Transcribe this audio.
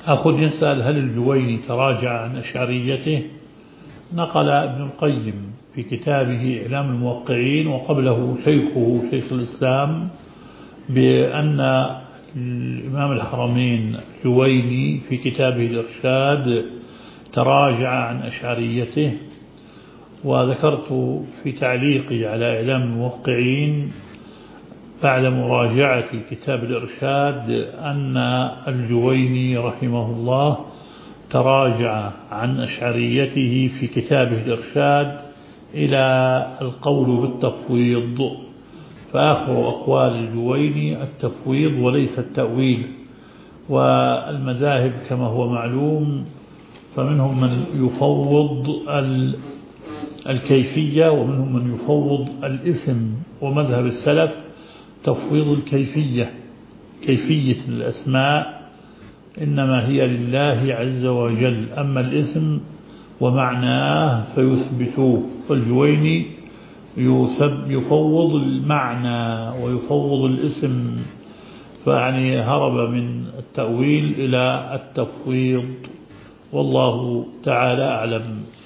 أخ يسأل: هل الجويني تراجع عن أشعريته؟ نقل ابن القيم في كتابه إعلام الموقعين وقبله شيخه شيخ الإسلام بأن الإمام الحرمين الجويني في كتابه الإرشاد تراجع عن أشعريته. وذكرت في تعليقي على إعلام الموقعين بعد مراجعة كتاب الإرشاد أن الجويني رحمه الله تراجع عن أشعريته في كتابه الإرشاد إلى القول بالتفويض، فآخر أقوال الجويني التفويض وليس التأويل. والمذاهب كما هو معلوم فمنهم من يفوض الكيفية ومنهم من يفوض الاسم، ومذهب السلف تفويض الكيفية، كيفية الأسماء إنما هي لله عز وجل، أما الاسم ومعناه فيثبتوه. فالجويني يفوض المعنى ويفوض الاسم، فيعني هرب من التأويل إلى التفويض، والله تعالى أعلم.